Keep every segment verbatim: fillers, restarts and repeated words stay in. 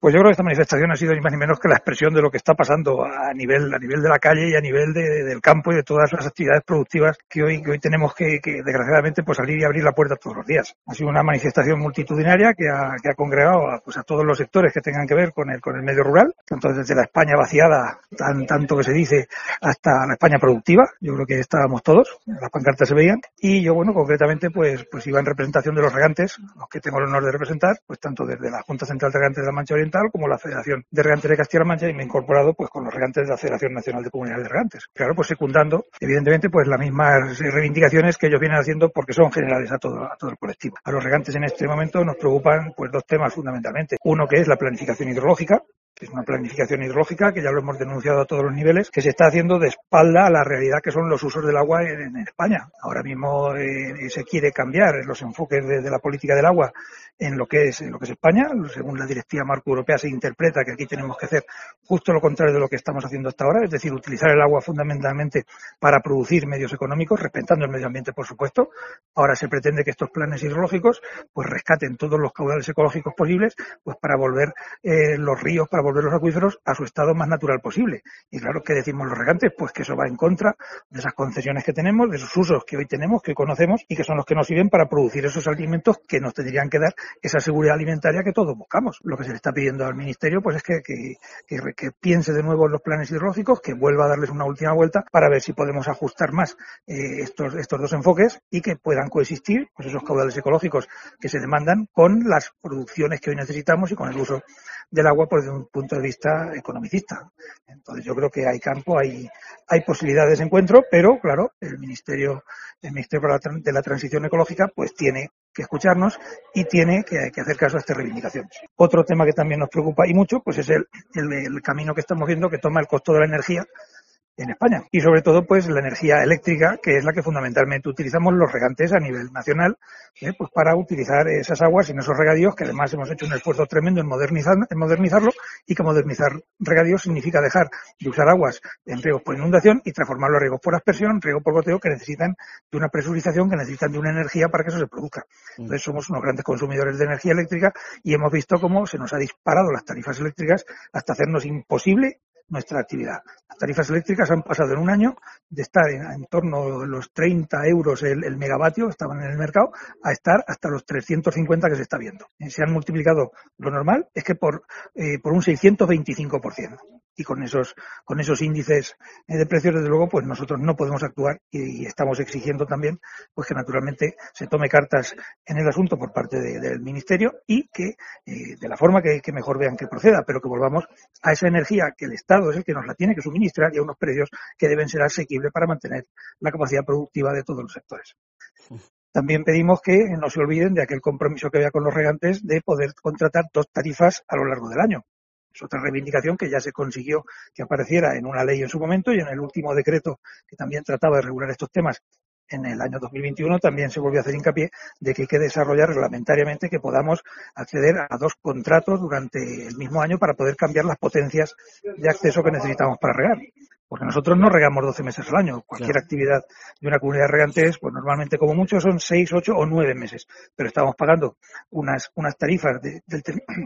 Pues yo creo que esta manifestación ha sido ni más ni menos que la expresión de lo que está pasando a nivel a nivel de la calle y a nivel de, del campo y de todas las actividades productivas que hoy que hoy tenemos que, que desgraciadamente pues abrir y abrir la puerta todos los días. Ha sido una manifestación multitudinaria que ha, que ha congregado a, pues a todos los sectores que tengan que ver con el con el medio rural, tanto desde la España vaciada, tan tanto que se dice, hasta la España productiva. Yo creo que estábamos todos, las pancartas se veían, y yo bueno concretamente pues pues iba en representación de los regantes, los que tengo el honor de representar, pues tanto desde la Junta Central de Regantes de la Mancha Oriental como la Federación de Regantes de Castilla-La Mancha, y me he incorporado pues con los regantes de la Federación Nacional de Comunidades de Regantes. Claro, pues secundando, evidentemente, pues las mismas reivindicaciones que ellos vienen haciendo porque son generales a todo, a todo el colectivo. A los regantes en este momento nos preocupan pues dos temas fundamentalmente. Uno que es la planificación hidrológica, que es una planificación hidrológica que ya lo hemos denunciado a todos los niveles, que se está haciendo de espalda a la realidad que son los usos del agua en, en España. Ahora mismo eh, se quiere cambiar los enfoques de, de la política del agua en lo que es en lo que es España. Según la directiva marco europea se interpreta que aquí tenemos que hacer justo lo contrario de lo que estamos haciendo hasta ahora, es decir, utilizar el agua fundamentalmente para producir medios económicos, respetando el medio ambiente, por supuesto. Ahora se pretende que estos planes hidrológicos pues rescaten todos los caudales ecológicos posibles, pues para volver eh, los ríos, para volver los acuíferos a su estado más natural posible. Y claro, ¿qué decimos los regantes? Pues que eso va en contra de esas concesiones que tenemos, de esos usos que hoy tenemos, que hoy conocemos y que son los que nos sirven para producir esos alimentos que nos tendrían que dar esa seguridad alimentaria que todos buscamos. Lo que se le está pidiendo al Ministerio pues es que, que, que, que piense de nuevo en los planes hidrológicos, que vuelva a darles una última vuelta para ver si podemos ajustar más eh, estos, estos dos enfoques y que puedan coexistir pues esos caudales ecológicos que se demandan con las producciones que hoy necesitamos y con el uso del agua pues desde un punto de vista economicista. Entonces yo creo que hay campo, hay, hay posibilidades de encuentro, pero claro, el Ministerio, el Ministerio de la Transición Ecológica pues tiene que escucharnos y tiene que, que hacer caso a estas reivindicaciones. Otro tema que también nos preocupa y mucho pues es el, el, el camino que estamos viendo que toma el costo de la energía en España y sobre todo pues la energía eléctrica, que es la que fundamentalmente utilizamos los regantes a nivel nacional, ¿eh? Pues para utilizar esas aguas en esos regadíos, que además hemos hecho un esfuerzo tremendo en modernizar en modernizarlo, y que modernizar regadíos significa dejar de usar aguas en riegos por inundación y transformarlo a riegos por aspersión, riego por goteo, que necesitan de una presurización, que necesitan de una energía para que eso se produzca. Entonces somos unos grandes consumidores de energía eléctrica y hemos visto cómo se nos ha disparado las tarifas eléctricas hasta hacernos imposible nuestra actividad. Las tarifas eléctricas han pasado en un año de estar en, en torno a los treinta euros el, el megavatio, estaban en el mercado, a estar hasta los trescientos cincuenta que se está viendo. Se han multiplicado, lo normal es que por, eh, por un seiscientos veinticinco por ciento. Y con esos, con esos índices de precios, desde luego, pues nosotros no podemos actuar y, y estamos exigiendo también, pues que naturalmente se tome cartas en el asunto por parte de, del Ministerio y que, eh, de la forma que, que mejor vean que proceda, pero que volvamos a esa energía que el Estado es el que nos la tiene que suministrar y a unos precios que deben ser asequibles para mantener la capacidad productiva de todos los sectores. También pedimos que no se olviden de aquel compromiso que había con los regantes de poder contratar dos tarifas a lo largo del año. Es otra reivindicación que ya se consiguió que apareciera en una ley en su momento, y en el último decreto que también trataba de regular estos temas en el año dos mil veintiuno también se volvió a hacer hincapié de que hay que desarrollar reglamentariamente que podamos acceder a dos contratos durante el mismo año para poder cambiar las potencias de acceso que necesitamos para regar. Porque nosotros no regamos doce meses al año. Cualquier claro. actividad de una comunidad de regantes, pues normalmente como mucho son seis, ocho o nueve meses. Pero estamos pagando unas, unas tarifas de, del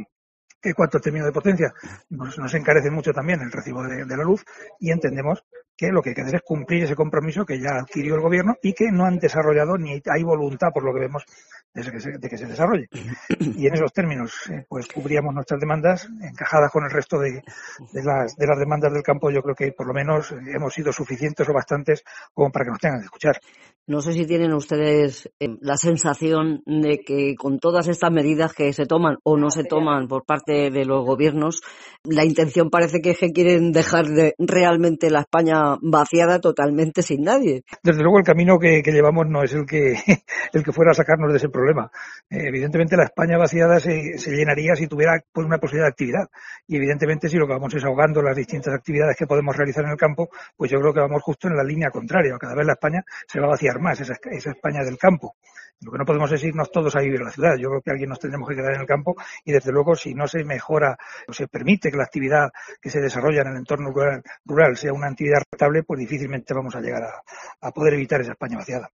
que cuánto término de potencia nos, nos encarece mucho también el recibo de, de la luz, y entendemos que lo que hay que hacer es cumplir ese compromiso que ya adquirió el gobierno y que no han desarrollado ni hay voluntad, por lo que vemos, de que se, de que se desarrolle. Y en esos términos, eh, pues cubríamos nuestras demandas encajadas con el resto de, de, las, de las demandas del campo. Yo creo que por lo menos hemos sido suficientes o bastantes como para que nos tengan que escuchar. No sé si tienen ustedes eh, la sensación de que con todas estas medidas que se toman o no se toman por parte de los gobiernos, la intención parece que es que quieren dejar de realmente la España vaciada totalmente sin nadie. Desde luego el camino que, que llevamos no es el que el que fuera a sacarnos de ese problema. Eh, evidentemente la España vaciada se, se llenaría si tuviera pues una posibilidad de actividad. Y evidentemente si lo que vamos es ahogando las distintas actividades que podemos realizar en el campo, pues yo creo que vamos justo en la línea contraria. Cada vez la España se va a vaciar más, esa, esa España del campo. Lo que no podemos es irnos todos a vivir a la ciudad. Yo creo que alguien nos tendremos que quedar en el campo y, desde luego, si no se mejora o se permite que la actividad que se desarrolla en el entorno rural, rural sea una actividad rentable, pues difícilmente vamos a llegar a, a poder evitar esa España vaciada.